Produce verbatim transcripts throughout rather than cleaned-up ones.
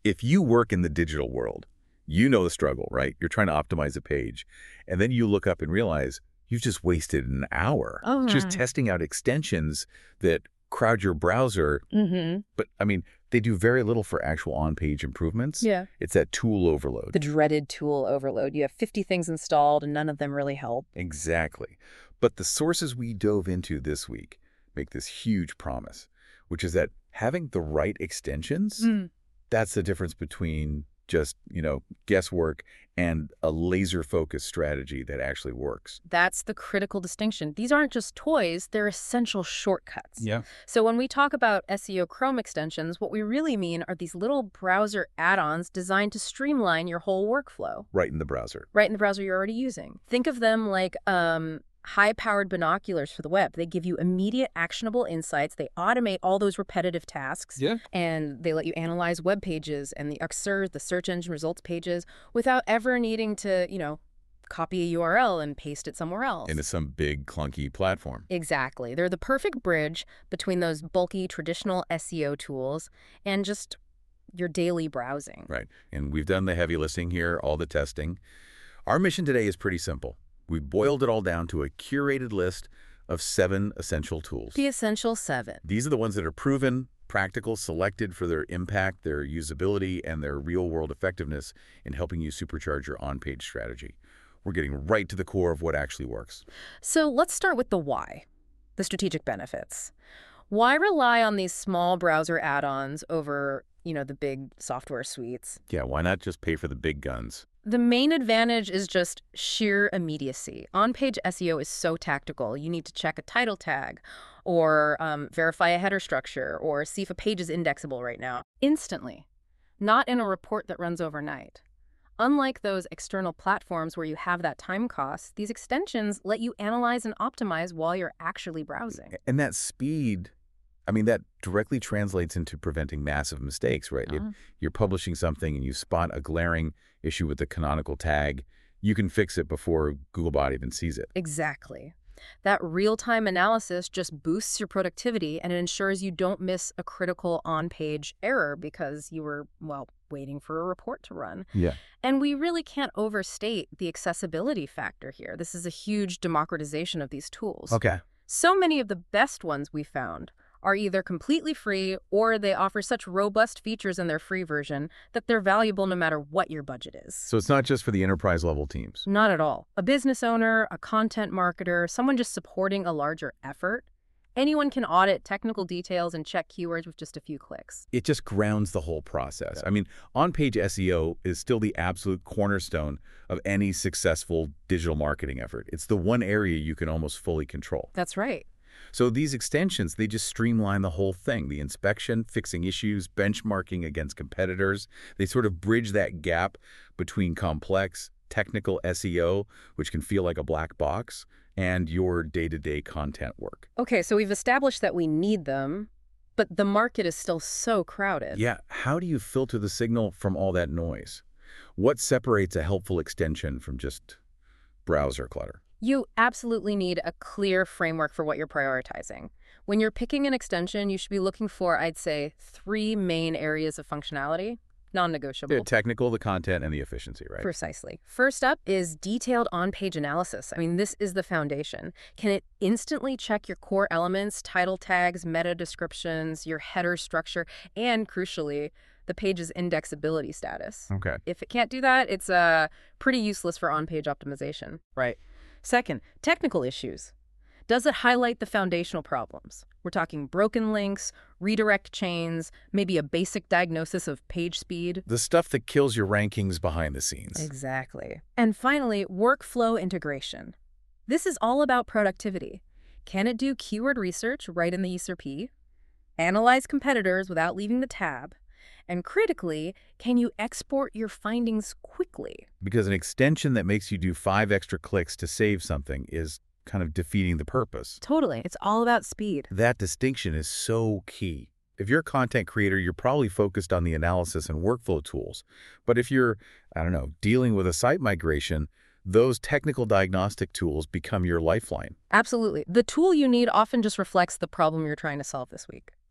If you work in the digital world, you know the struggle, right? You're trying to optimize a page, and then you look up and realize you've just wasted an hour Oh, just right. testing out extensions that crowd your browser. Mm-hmm. But, I mean, they do very little for actual on-page improvements. Yeah. It's that tool overload. The dreaded tool overload. You have fifty things installed and none of them really help. Exactly. But the sources we dove into this week make this huge promise, which is that having the right extensions, Mm. that's the difference between just, you know, guesswork and a laser-focused strategy that actually works. That's the critical distinction. These aren't just toys, they're essential shortcuts. Yeah. So when we talk about S E O Chrome extensions, what we really mean are these little browser add-ons designed to streamline your whole workflow. Right in the browser. Right in the browser you're already using. Think of them like um, high-powered binoculars for the web. They give you immediate actionable insights. They automate all those repetitive tasks. Yeah. And they let you analyze web pages and the X R S, the search engine results pages, without ever needing to, you know, copy a U R L and paste it somewhere else. Into some big, clunky platform. Exactly. They're the perfect bridge between those bulky, traditional S E O tools and just your daily browsing. Right. And we've done the heavy lifting here, all the testing. Our mission today is pretty simple. We've boiled it all down to a curated list of seven essential tools. The Essential Seven. These are the ones that are proven, practical, selected for their impact, their usability, and their real-world effectiveness in helping you supercharge your on-page strategy. We're getting right to the core of what actually works. So let's start with the why, the strategic benefits. Why rely on these small browser add-ons over, you know, the big software suites? Yeah, why not just pay for the big guns? The main advantage is just sheer immediacy. On-page S E O is so tactical. You need to check a title tag or um, verify a header structure or see if a page is indexable right now. Instantly, not in a report that runs overnight. Unlike those external platforms where you have that time cost, these extensions let you analyze and optimize while you're actually browsing. And that speed, I mean, that directly translates into preventing massive mistakes, right? If Uh-huh. you're publishing something and you spot a glaring issue with the canonical tag, you can fix it before Googlebot even sees it. Exactly. That real-time analysis just boosts your productivity and it ensures you don't miss a critical on-page error because you were, well, waiting for a report to run. Yeah. And we really can't overstate the accessibility factor here. This is a huge democratization of these tools. Okay. So many of the best ones we found are either completely free or they offer such robust features in their free version that they're valuable no matter what your budget is. So it's not just for the enterprise level teams. Not at all. A business owner, a content marketer, someone just supporting a larger effort, anyone can audit technical details and check keywords with just a few clicks. It just grounds the whole process. I mean, on-page S E O is still the absolute cornerstone of any successful digital marketing effort. It's the one area you can almost fully control. That's right. So these extensions, they just streamline the whole thing. The inspection, fixing issues, benchmarking against competitors. They sort of bridge that gap between complex, technical S E O, which can feel like a black box, and your day-to-day content work. Okay, so we've established that we need them, but the market is still so crowded. Yeah, how do you filter the signal from all that noise? What separates a helpful extension from just browser clutter? You absolutely need a clear framework for what you're prioritizing. When you're picking an extension, you should be looking for, I'd say, three main areas of functionality, non-negotiable. Yeah, technical, the content, and the efficiency, right? Precisely. First up is detailed on-page analysis. I mean, this is the foundation. Can it instantly check your core elements, title tags, meta descriptions, your header structure, and crucially, the page's indexability status? Okay. If it can't do that, it's uh, pretty useless for on-page optimization. Right. Second, technical issues. Does it highlight the foundational problems? We're talking broken links, redirect chains, maybe a basic diagnosis of page speed. The stuff that kills your rankings behind the scenes. Exactly. And finally, workflow integration. This is all about productivity. Can it do keyword research right in the E S R P? Analyze competitors without leaving the tab? And critically, can you export your findings quickly? Because an extension that makes you do five extra clicks to save something is kind of defeating the purpose. Totally. It's all about speed. That distinction is so key. If you're a content creator, you're probably focused on the analysis and workflow tools. But if you're, I don't know, dealing with a site migration, those technical diagnostic tools become your lifeline. Absolutely. The tool you need often just reflects the problem you're trying to solve this week.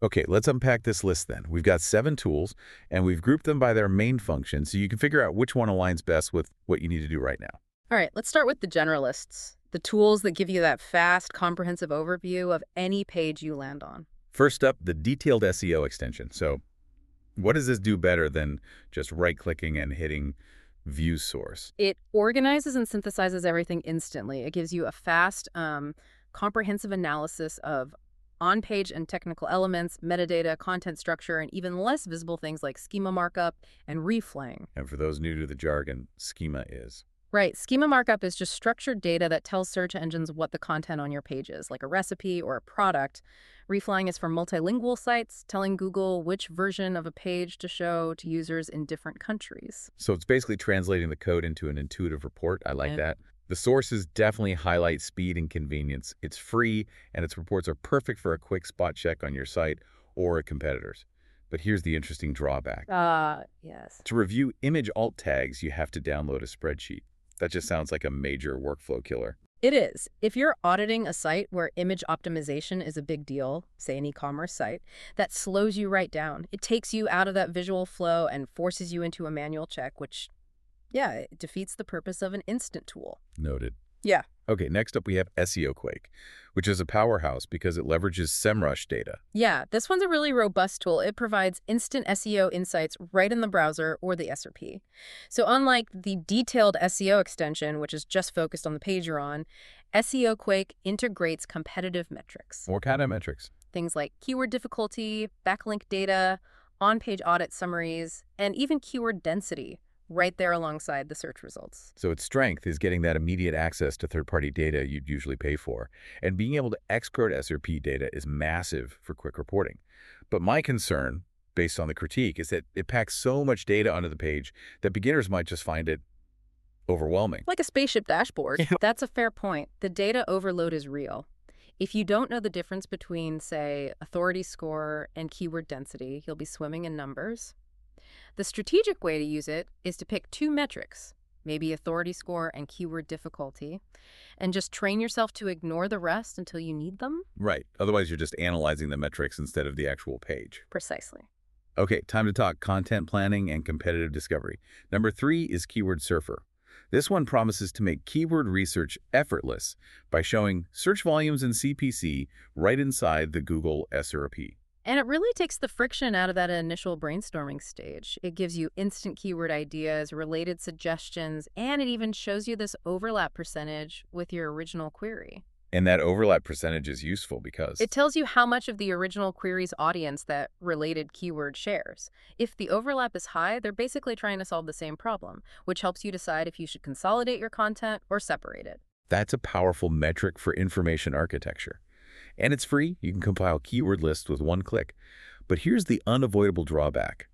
Okay, let's unpack this list then. We've got seven tools, and we've grouped them by their main function so you can figure out which one aligns best with what you need to do right now. All right, let's start with the generalists, the tools that give you that fast, comprehensive overview of any page you land on. First up, the detailed S E O extension. So what does this do better than just right-clicking and hitting View Source? It organizes and synthesizes everything instantly. It gives you a fast, um, comprehensive analysis of on-page and technical elements, metadata, content structure, and even less visible things like schema markup and reflang. And for those new to the jargon, schema is. Right. Schema markup is just structured data that tells search engines what the content on your page is, like a recipe or a product. Reflang is for multilingual sites, telling Google which version of a page to show to users in different countries. So it's basically translating the code into an intuitive report. I like Yeah. that. The sources definitely highlight speed and convenience. It's free, and its reports are perfect for a quick spot check on your site or a competitor's. But here's the interesting drawback. Ah, uh, yes. To review image alt tags, you have to download a spreadsheet. That just sounds like a major workflow killer. It is. If you're auditing a site where image optimization is a big deal, say an e-commerce site, that slows you right down. It takes you out of that visual flow and forces you into a manual check, which, yeah, it defeats the purpose of an instant tool. Noted. Yeah. Okay, next up we have SEOquake, which is a powerhouse because it leverages SEMrush data. Yeah, this one's a really robust tool. It provides instant S E O insights right in the browser or the S R P. So unlike the detailed S E O extension, which is just focused on the page you're on, SEOquake integrates competitive metrics. What kind of metrics? Things like keyword difficulty, backlink data, on-page audit summaries, and even keyword density, right there alongside the search results. So its strength is getting that immediate access to third-party data you'd usually pay for. And being able to export S R P data is massive for quick reporting. But my concern, based on the critique, is that it packs so much data onto the page that beginners might just find it overwhelming. Like a spaceship dashboard. Yeah. That's a fair point. The data overload is real. If you don't know the difference between, say, authority score and keyword density, you'll be swimming in numbers. The strategic way to use it is to pick two metrics, maybe authority score and keyword difficulty, and just train yourself to ignore the rest until you need them. Right. Otherwise, you're just analyzing the metrics instead of the actual page. Precisely. Okay, time to talk content planning and competitive discovery. Number three is Keyword Surfer. This one promises to make keyword research effortless by showing search volumes and C P C right inside the Google S R P. And it really takes the friction out of that initial brainstorming stage. It gives you instant keyword ideas, related suggestions, and it even shows you this overlap percentage with your original query. And that overlap percentage is useful because It tells you how much of the original query's audience that related keyword shares. If the overlap is high, they're basically trying to solve the same problem, which helps you decide if you should consolidate your content or separate it. that's a powerful metric for information architecture. And it's free. You can compile keyword lists with one click. But here's the unavoidable drawback.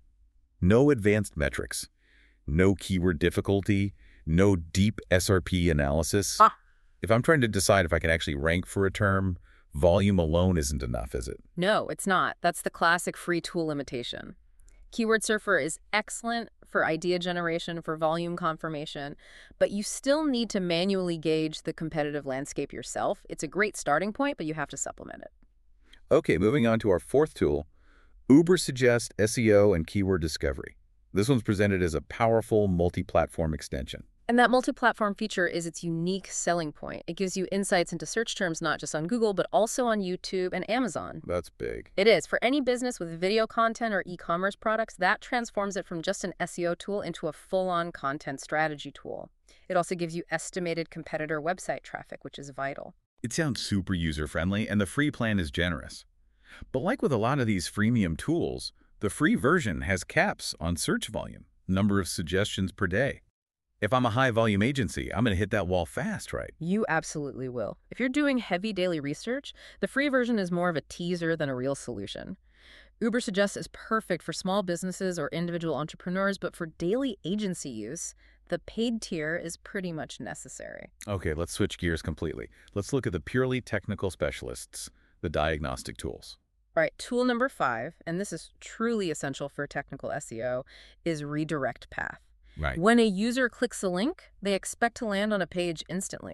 No advanced metrics, no keyword difficulty, no deep S R P analysis. Ah. If I'm trying to decide if I can actually rank for a term, volume alone isn't enough, is it? No, it's not. That's the classic free tool limitation. Keyword Surfer is excellent for idea generation, for volume confirmation, but you still need to manually gauge the competitive landscape yourself. It's a great starting point, but you have to supplement it. Okay, moving on to our fourth tool, Ubersuggest S E O and Keyword Discovery. This one's presented as a powerful multi-platform extension. And that multi-platform feature is its unique selling point. It gives you insights into search terms not just on Google, but also on YouTube and Amazon. That's big. It is. For any business with video content or e-commerce products, that transforms it from just an S E O tool into a full-on content strategy tool. It also gives you estimated competitor website traffic, which is vital. It sounds super user-friendly, and the free plan is generous. But like with a lot of these freemium tools, the free version has caps on search volume, number of suggestions per day. If I'm a high-volume agency, I'm going to hit that wall fast, right? You absolutely will. If you're doing heavy daily research, the free version is more of a teaser than a real solution. Ubersuggest is perfect for small businesses or individual entrepreneurs, but for daily agency use, the paid tier is pretty much necessary. Okay, let's switch gears completely. Let's look at the purely technical specialists, the diagnostic tools. All right, tool number five, and this is truly essential for technical S E O, is Redirect Path. Right. When a user clicks a link, they expect to land on a page instantly.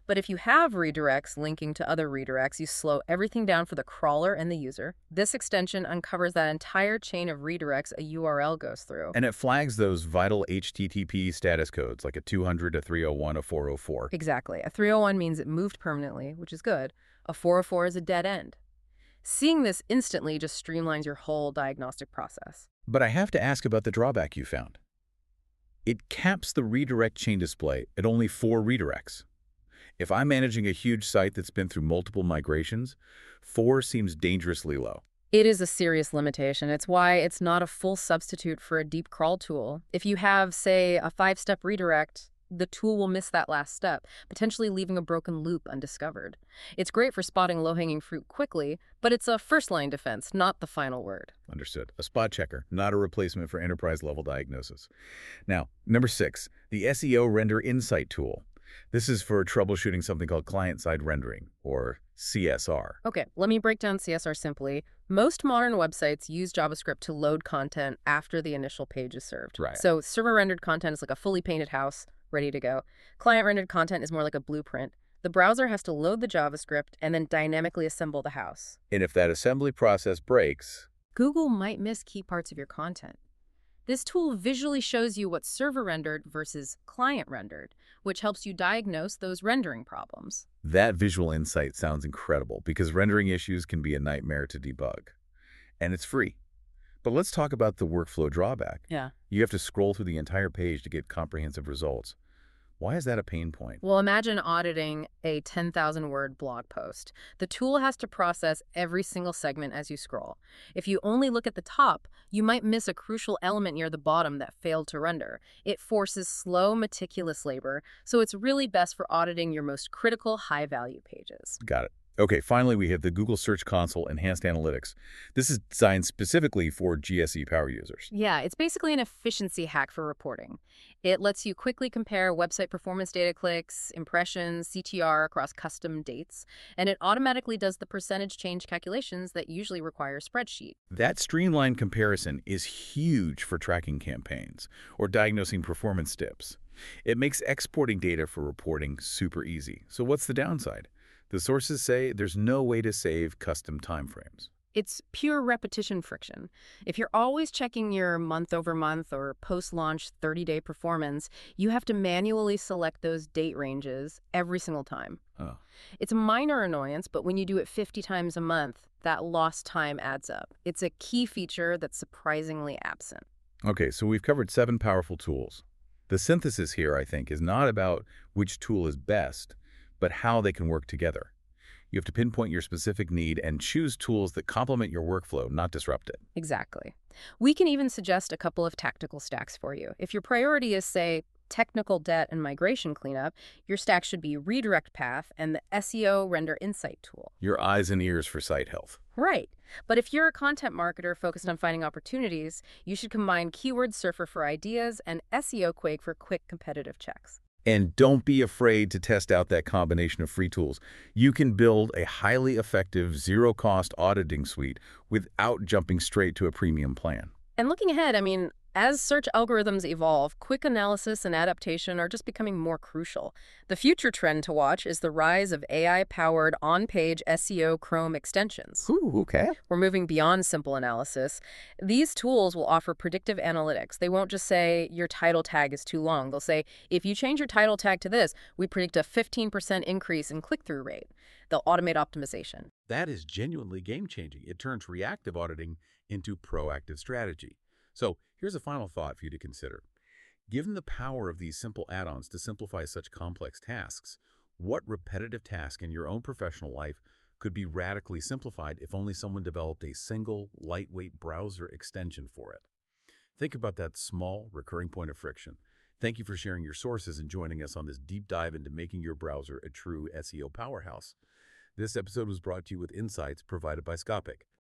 But if you have redirects linking to other redirects, you slow everything down for the crawler and the user. This extension uncovers that entire chain of redirects a U R L goes through. And it flags those vital H T T P status codes, like a two hundred, a three oh one, a four oh four. Exactly. A three oh one means it moved permanently, which is good. A four oh four is a dead end. Seeing this instantly just streamlines your whole diagnostic process. But I have to ask about the drawback you found. It caps the redirect chain display at only four redirects. If I'm managing a huge site that's been through multiple migrations, four seems dangerously low. It is a serious limitation. It's why it's not a full substitute for a deep crawl tool. If you have, say, a five-step redirect, the tool will miss that last step, potentially leaving a broken loop undiscovered. It's great for spotting low-hanging fruit quickly, but it's a first-line defense, not the final word. Understood. A spot checker, not a replacement for enterprise-level diagnosis. Now, number six, the S E O Render Insight tool. This is for troubleshooting something called client-side rendering, or C S R. Okay, let me break down C S R simply. Most modern websites use JavaScript to load content after the initial page is served. Right. So server-rendered content is like a fully painted house, ready to go. Client-rendered content is more like a blueprint. The browser has to load the JavaScript and then dynamically assemble the house. And if that assembly process breaks, Google might miss key parts of your content. This tool visually shows you what's server-rendered versus client-rendered, which helps you diagnose those rendering problems. that visual insight sounds incredible because rendering issues can be a nightmare to debug. And it's free. But let's talk about the workflow drawback. Yeah. You have to scroll through the entire page to get comprehensive results. Why is that a pain point? Well, imagine auditing a ten thousand word blog post. The tool has to process every single segment as you scroll. If you only look at the top, you might miss a crucial element near the bottom that failed to render. It forces slow, meticulous labor, so it's really best for auditing your most critical, high-value pages. Got it. Okay, finally we have the Google Search Console Enhanced Analytics. This is designed specifically for G S E power users. Yeah, it's basically an efficiency hack for reporting. It lets you quickly compare website performance data clicks, impressions, C T R across custom dates, and it automatically does the percentage change calculations that usually require a spreadsheet. That streamlined comparison is huge for tracking campaigns or diagnosing performance dips. It makes exporting data for reporting super easy. So what's the downside? The sources say there's no way to save custom timeframes. It's pure repetition friction. If you're always checking your month-over-month or post-launch thirty-day performance, you have to manually select those date ranges every single time. Oh. It's a minor annoyance, but when you do it fifty times a month, that lost time adds up. It's a key feature that's surprisingly absent. Okay, so we've covered seven powerful tools. The synthesis here, I think, is not about which tool is best, but how they can work together. You have to pinpoint your specific need and choose tools that complement your workflow, not disrupt it. Exactly. We can even suggest a couple of tactical stacks for you. If your priority is, say, technical debt and migration cleanup, your stack should be Redirect Path and the S E O Render Insight tool. Your eyes and ears for site health. Right. But if you're a content marketer focused on finding opportunities, you should combine Keyword Surfer for ideas and S E O Quake for quick competitive checks. And don't be afraid to test out that combination of free tools. You can build a highly effective, zero-cost auditing suite without jumping straight to a premium plan. And looking ahead, I mean, as search algorithms evolve, quick analysis and adaptation are just becoming more crucial. The future trend to watch is the rise of A I-powered on-page S E O Chrome extensions. Ooh, okay. We're moving beyond simple analysis. These tools will offer predictive analytics. They won't just say your title tag is too long. They'll say, if you change your title tag to this, we predict a fifteen percent increase in click-through rate. They'll automate optimization. That is genuinely game-changing. It turns reactive auditing into proactive strategy. So here's a final thought for you to consider. Given the power of these simple add-ons to simplify such complex tasks, what repetitive task in your own professional life could be radically simplified if only someone developed a single, lightweight browser extension for it? Think about that small, recurring point of friction. Thank you for sharing your sources and joining us on this deep dive into making your browser a true S E O powerhouse. This episode was brought to you with insights provided by Scopik.